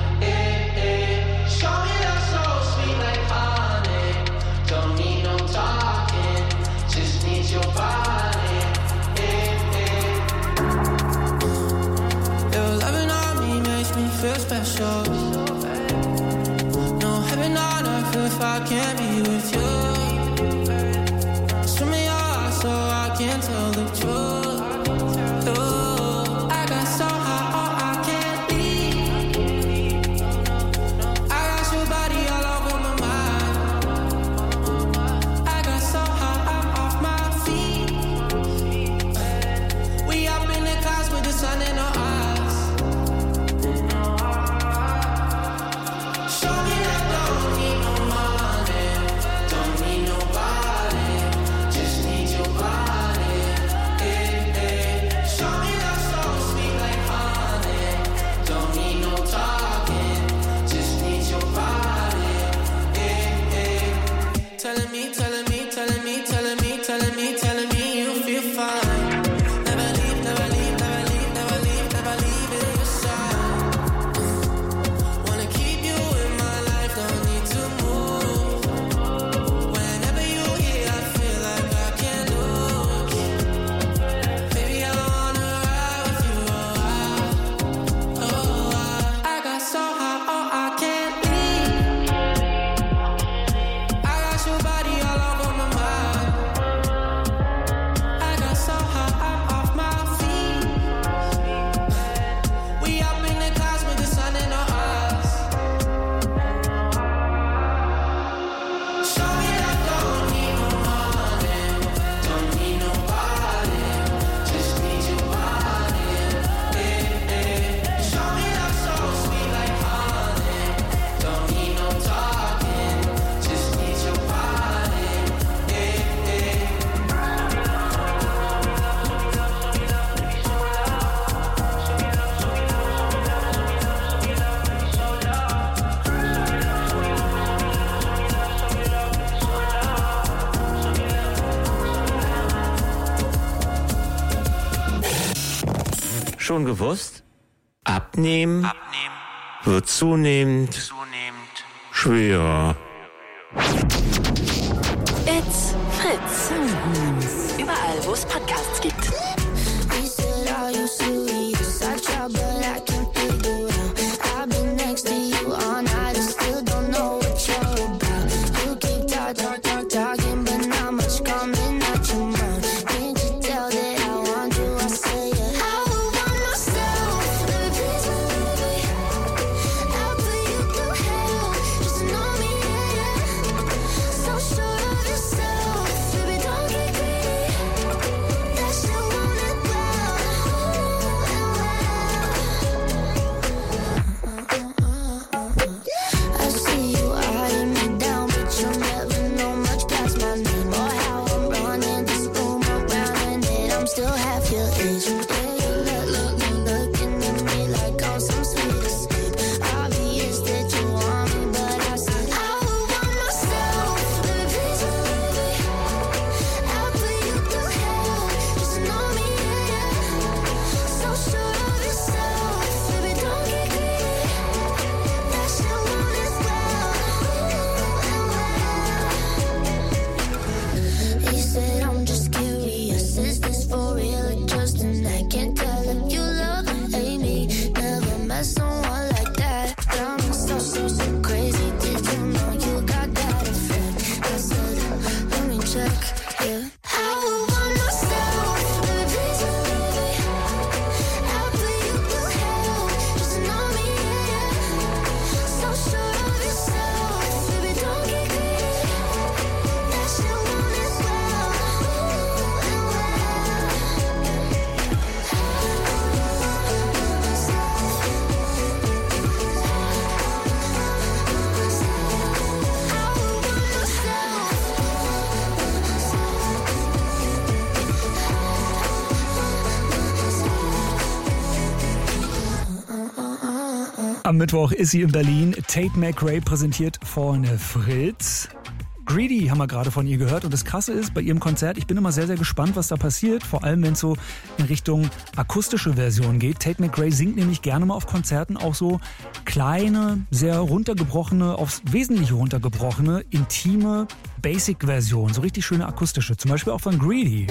Speaker 3: Show me that so sweet like honey, don't need no talking, just need your body. Your loving on me makes me feel special. No heaven on earth if I can't be with you. So I can't tell the truth. Oh, I got so high, oh, I can't leave. I got your body all over my mind. I got so high, I'm off my feet. We up in the clouds with the sun in our eyes. Show me that don't need no money, don't need nobody, just need your body. Show me that so sweet like honey, don't need no talking, just need your body. Telling me, telling me, telling me, telling me, telling me, telling me you feel fine. Never leave, never leave, never leave, never leave, never leave in your side. Wanna keep you in my life, don't need to move. Whenever you're here, I feel like I can't lose. Baby, I wanna ride with you, I got so high, oh, I can't leave. I got your body all over my mind. I got so high, I'm off my feet. We up in the clouds with the sun in our eyes. Show me that don't need no money, don't need nobody, just need your body. Show me that so sweet like honey, don't need no talking, just need your body.
Speaker 15: Schon gewusst? Abnehmen, wird zunehmend schwerer.
Speaker 13: It's Fritz. Überall, wo es Podcasts gibt.
Speaker 9: He said, are you serious? I tried, but I can't figure out. I've been next to you all night and still don't know what you're about. You keep talking, but not much coming out your mouth. Can't you tell that I want you? I say it. I would want myself, baby, please believe me. I'll put you through hell, just know me, yeah. So sure of yourself, baby, don't get greedy. That shit won't end well. I see you eyeing me down, but you'll never know much past my name or how I'm running this room around, and that I'm still half your age. Yeah, you looking at me like I'm some sweet escape. Obvious that you want me, but I said I would want myself, baby, please believe me. I'll put you through hell, just know me, yeah. So sure of yourself, baby, don't get greedy. That shit won't end well. He said, I'm just curious, is this for real or just an act? Can't tell if you love or hate me. Never met someone like that. Got me so crazy. Did you know you got that effect? I said, let me check, yeah. I would want myself, baby, please believe me. I'll put you through hell, just know me, yeah. So sure of yourself, baby, don't get greedy. That shit won't end well.
Speaker 2: Am Mittwoch ist sie in Berlin. Tate McRae präsentiert von Fritz. Greedy haben wir gerade von ihr gehört. Und das Krasse ist, bei ihrem Konzert, ich bin immer sehr, sehr gespannt, was da passiert. Vor allem, wenn es so in Richtung akustische Version geht. Tate McRae singt nämlich gerne mal auf Konzerten auch so kleine, sehr runtergebrochene, aufs Wesentliche runtergebrochene, intime Basic-Version. So richtig schöne akustische. Zum Beispiel auch von Greedy.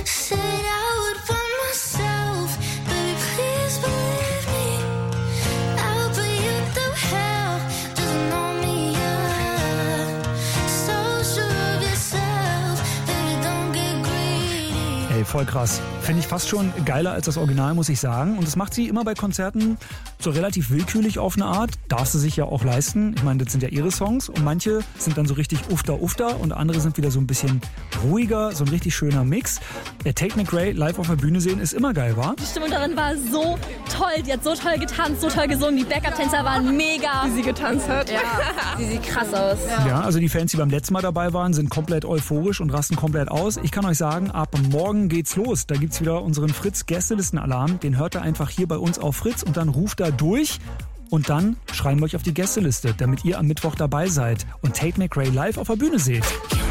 Speaker 2: Voll krass. Finde ich fast schon geiler als das Original, muss ich sagen. Und das macht sie immer bei Konzerten so relativ willkürlich auf eine Art. Darf sie sich ja auch leisten. Ich meine, das sind ja ihre Songs. Und manche sind dann so richtig ufta und andere sind wieder so ein bisschen ruhiger. So ein richtig schöner Mix. Tate McRae live auf der Bühne sehen ist immer geil, wa?
Speaker 16: Die Stimmung darin war so toll. Die hat so toll getanzt, so toll gesungen. Die Backup-Tänzer waren mega. Wie sie getanzt hat. Ja, sie sieht krass aus.
Speaker 2: Ja, also die Fans, die beim letzten Mal dabei waren, sind komplett euphorisch und rasten komplett aus. Ich kann euch sagen, ab morgen geht's los. Da gibt's wieder unseren Fritz-Gästelistenalarm. Den hört ihr einfach hier bei uns auf Fritz und dann ruft da durch. Und dann schreiben wir euch auf die Gästeliste, damit ihr am Mittwoch dabei seid und Tate McRae live auf der Bühne seht.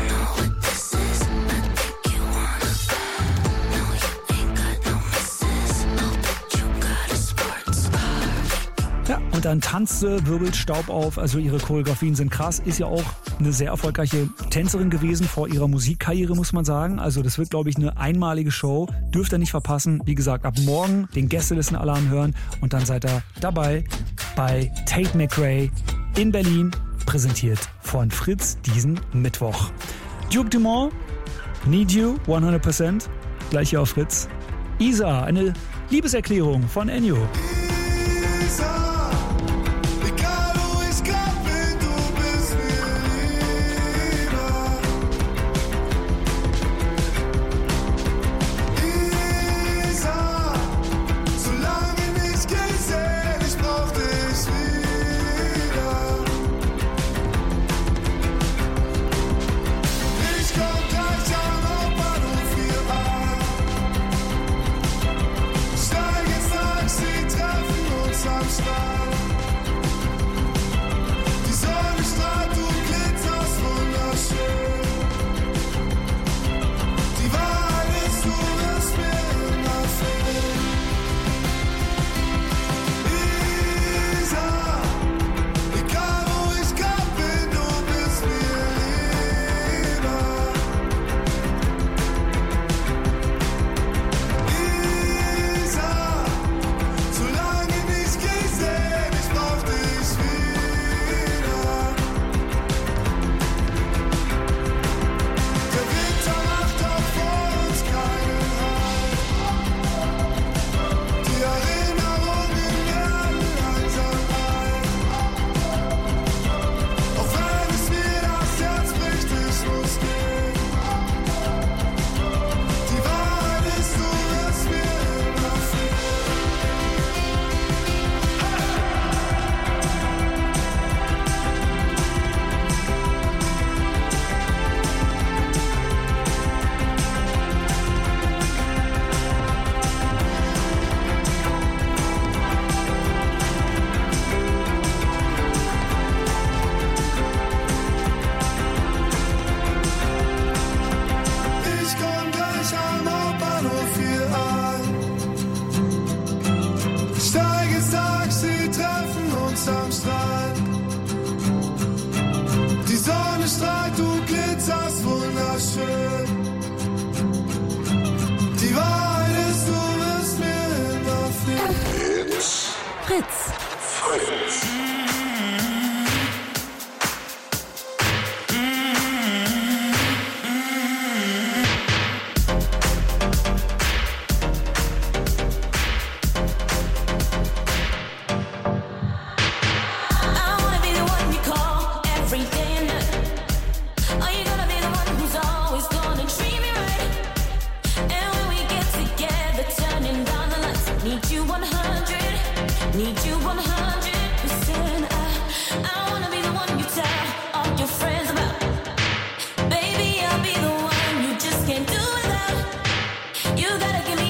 Speaker 2: Ja, und dann tanzt sie, wirbelt Staub auf, also ihre Choreografien sind krass, ist ja auch eine sehr erfolgreiche Tänzerin gewesen vor ihrer Musikkarriere, muss man sagen. Also das wird, glaube ich, eine einmalige Show, dürft ihr nicht verpassen. Wie gesagt, ab morgen den Gästelistenalarm hören und dann seid ihr dabei bei Tate McRae in Berlin, präsentiert von Fritz diesen Mittwoch. Duke Dumont, Need You, 100%, gleich hier auf Fritz. Isa, eine Liebeserklärung von Ennio.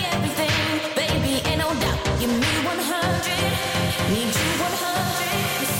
Speaker 9: Need you 100%.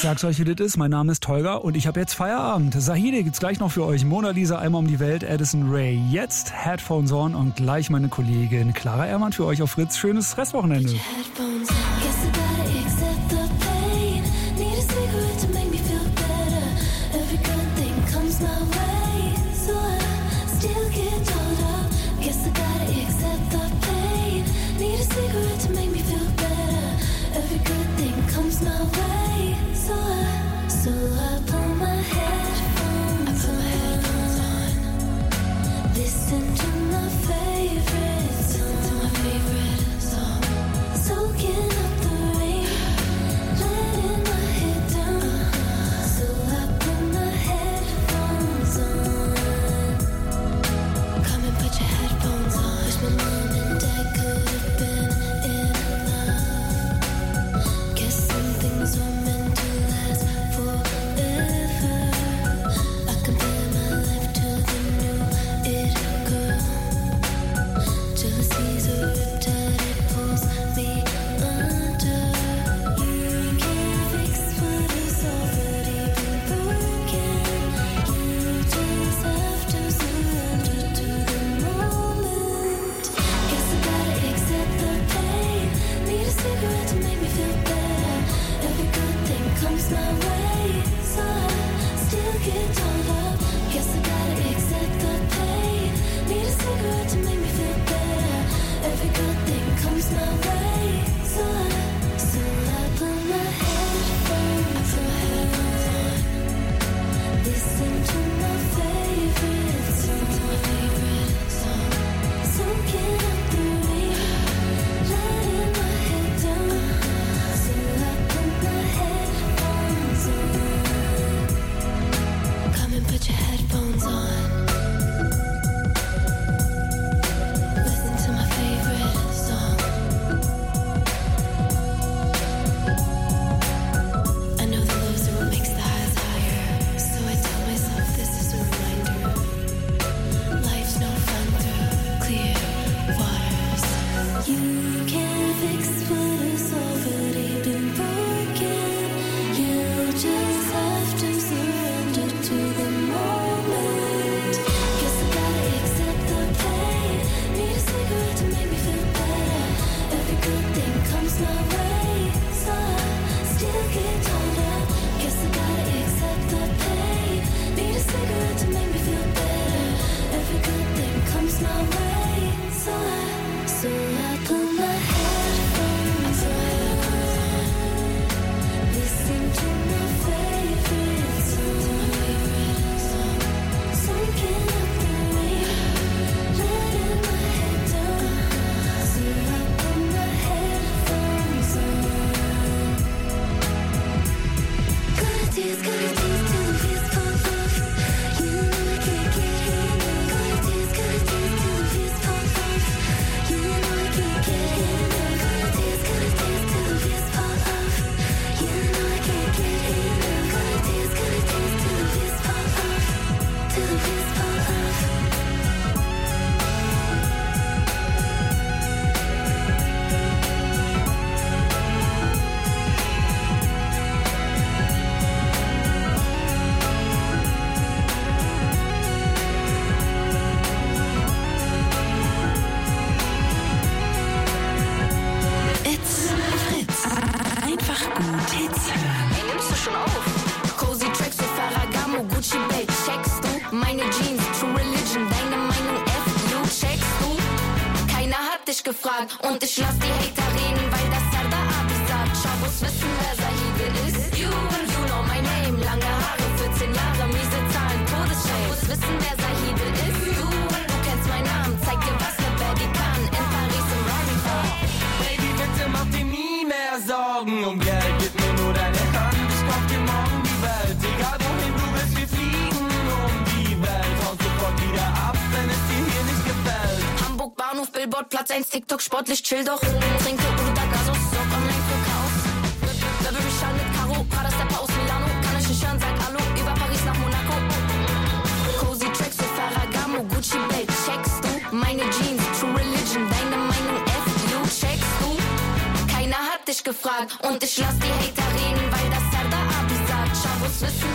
Speaker 2: sag's euch, wie das ist. Mein Name ist Tolga und ich habe jetzt Feierabend. Sahide gibt's gleich noch für euch. Mona Lisa, einmal um die Welt, Addison Rae. Jetzt Headphones on und gleich meine Kollegin Clara Ehrmann für euch auf Fritz. Schönes Restwochenende.
Speaker 17: Gefragt. Und ich lass die Hater reden, weil das Sarda Abi sagt. Chavos wissen, wer Sahide ist. You know my name. Lange Haare, 14 Jahre, miese Zahlen, Todesschein. Chavos wissen, wer Sahide ist. Du kennst meinen Namen, zeig dir, was ne Baddie kann. In Paris im Rari Bar.
Speaker 3: Baby, bitte mach dir nie mehr Sorgen um Geld. Gib mir nur deine Hand, ich kauf dir morgen die Welt. Egal wohin du willst, wir fliegen um die Welt. Haut sofort wieder ab, wenn es dir hier nicht gefällt.
Speaker 17: Hamburg, Bahnhof, Billboard, Platz 1, TikTok, sportlich, chill doch. Trinke Uda, Gasos, Sock, online für Chaos. Burberry, Schall mit Karo, Prada, Stepper aus Milano. Kann ich nicht hören, sag Hallo, über Paris nach Monaco. Cozy Tracks für Ferragamo, Gucci, Babe, checkst du? Meine Jeans, True Religion, deine Meinung, FU, checkst du? Keiner hat dich gefragt und ich lass die Hater reden, weil das Sarda Abi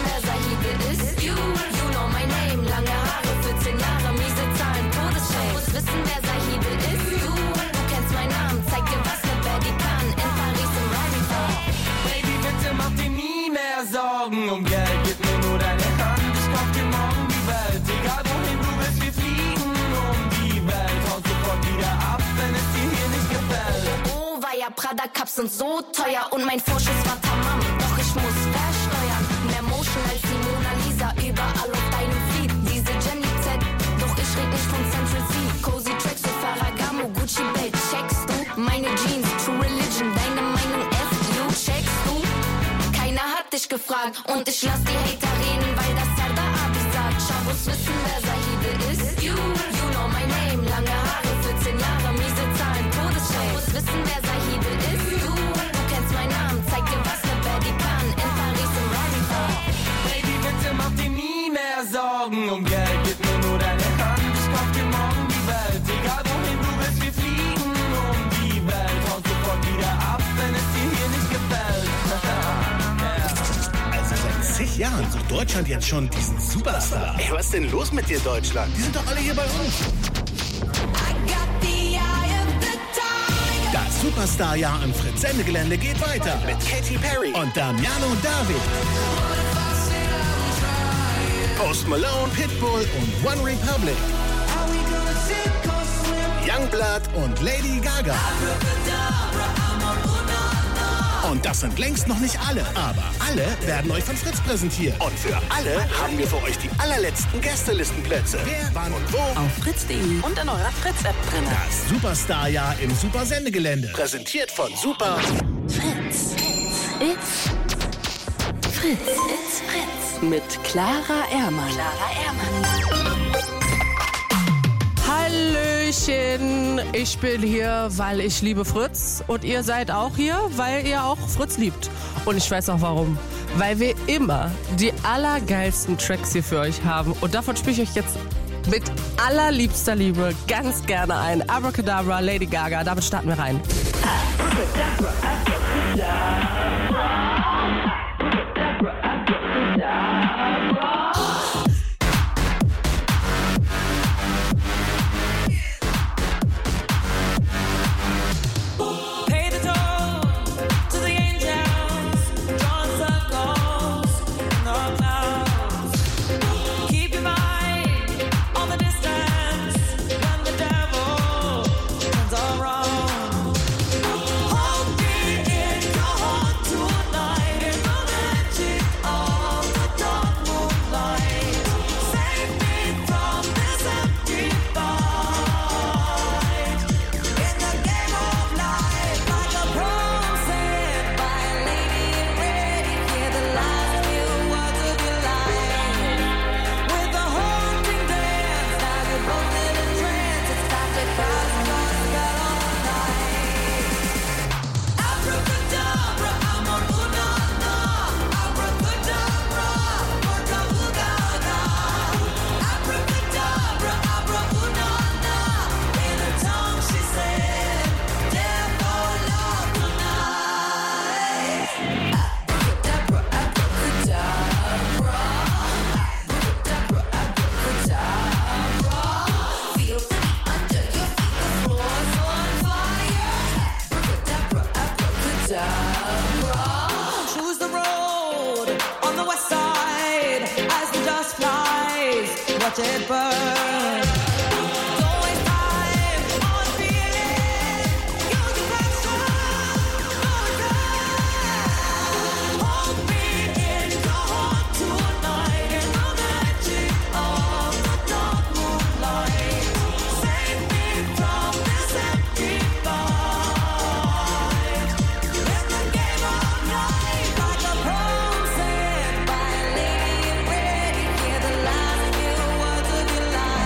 Speaker 17: wer Sahide ist? You know my name. Lange Haare, 14 Jahre, miese Zahlen, Todesschau. Muss wissen, wer Sahide ist? Du kennst meinen Namen, zeig dir, was ne Baddie kann. In Paris im Raritan.
Speaker 10: Baby, bitte mach dir nie mehr Sorgen um Geld. Gib mir nur deine Hand, ich kauf dir morgen die Welt. Egal wohin du willst, wir fliegen um die Welt. Haut sofort wieder ab, wenn es dir hier nicht gefällt.
Speaker 17: Oh, war ja Prada Cups sind so teuer und mein Vorschuss war tamam. Doch ich muss versteuern. Mehr Motion als die Mona Lisa, überall auf deinem Feed. Diese Jenny Z, doch ich red nicht von Central C. Cozy Tracks für Ferragamo, Gucci Belt, checkst du? Meine Jeans, True Religion, deine Meinung FU, checkst du? Keiner hat dich gefragt und ich lass die Hater reden, weil das Sarda Abi sagt. Schabos wissen, wer Sahide ist. You know my name. Lange Haare, 14 Jahre, miese Zahlen, Todesschau. Schabos wissen, wer Sahide ist. Du kennst meinen Namen, zeig dir, was ne Baddie kann. In Paris im Raritan.
Speaker 10: Baby, bitte mach dir nie mehr Sorgen um Geld. Gib mir nur deine Hand, ich kauf dir morgen die Welt. Egal wohin du willst, wir fliegen um die Welt. Haut sofort wieder ab, wenn es dir hier nicht gefällt.
Speaker 18: Also seit zig Jahren sucht Deutschland jetzt schon diesen Superstar. Ey, was ist denn los mit dir, Deutschland? Die sind doch alle hier bei uns. Das Superstar-Jahr im Fritz-Sendegelände geht weiter mit Katy Perry und Damiano David. Post Malone, Pitbull und One Republic. Youngblood und Lady Gaga. Und das sind längst noch nicht alle, aber alle werden euch von Fritz präsentiert. Und für alle haben wir für euch die allerletzten Gästelistenplätze. Wer, wann und wo?
Speaker 13: Auf fritz.de und in eurer Fritz-App drin.
Speaker 18: Das Superstar-Jahr im Super-Sendegelände. Präsentiert von Super
Speaker 13: Fritz. It's Fritz. It's Fritz. Mit Clara Ehrmann.
Speaker 19: Hallöchen, ich bin hier, weil ich liebe Fritz und ihr seid auch hier, weil ihr auch Fritz liebt. Und ich weiß auch warum. Weil wir immer die allergeilsten Tracks hier für euch haben und davon spiele ich euch jetzt mit allerliebster Liebe ganz gerne ein. Abracadabra, Lady Gaga, damit starten wir rein.
Speaker 3: Abracadabra, abracadabra.
Speaker 20: watch it burn. Don't waste time on feeling. You're the best one. Hold me in your heart tonight in the magic of the dark moonlight. Save me from this empty fight. In the game of life, like a prom set by a lady in red. You hear the last few words of your life.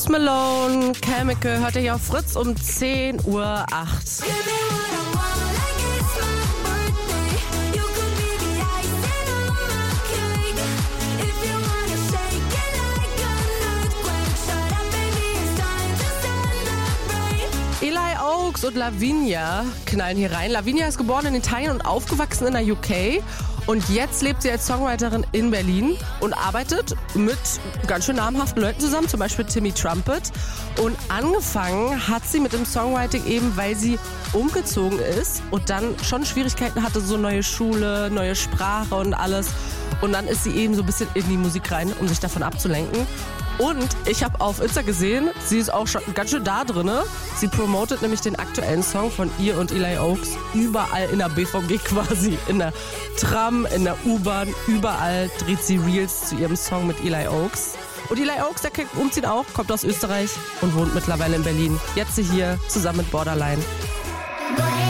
Speaker 19: Post Malone, Chemical, hört ihr hier auf Fritz um 10:08 Uhr. Eli Oaks und Lavinia knallen hier rein. Lavinia ist geboren in Italien und aufgewachsen in der UK. Und jetzt lebt sie als Songwriterin in Berlin und arbeitet mit ganz schön namhaften Leuten zusammen, zum Beispiel Timmy Trumpet. Und angefangen hat sie mit dem Songwriting eben, weil sie umgezogen ist und dann schon Schwierigkeiten hatte, so neue Schule, neue Sprache und alles. Und dann ist sie eben so ein bisschen in die Musik rein, um sich davon abzulenken. Und ich habe auf Insta gesehen, sie ist auch schon ganz schön da drin. Sie promotet nämlich den aktuellen Song von ihr und Eli Oaks überall in der BVG quasi. In der Tram, in der U-Bahn, überall dreht sie Reels zu ihrem Song mit Eli Oaks. Und Eli Oaks, der kennt Umziehen auch, kommt aus Österreich und wohnt mittlerweile in Berlin. Jetzt hier zusammen mit Borderline.
Speaker 9: Bye.